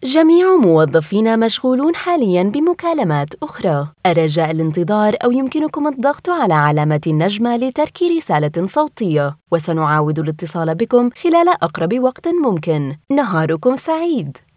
جميع موظفينا مشغولون حالياً بمكالمات أخرى. أرجاء الانتظار أو يمكنكم الضغط على علامة النجمة لترك رسالة صوتية، وسنعاود الاتصال بكم خلال أقرب وقت ممكن. نهاركم سعيد.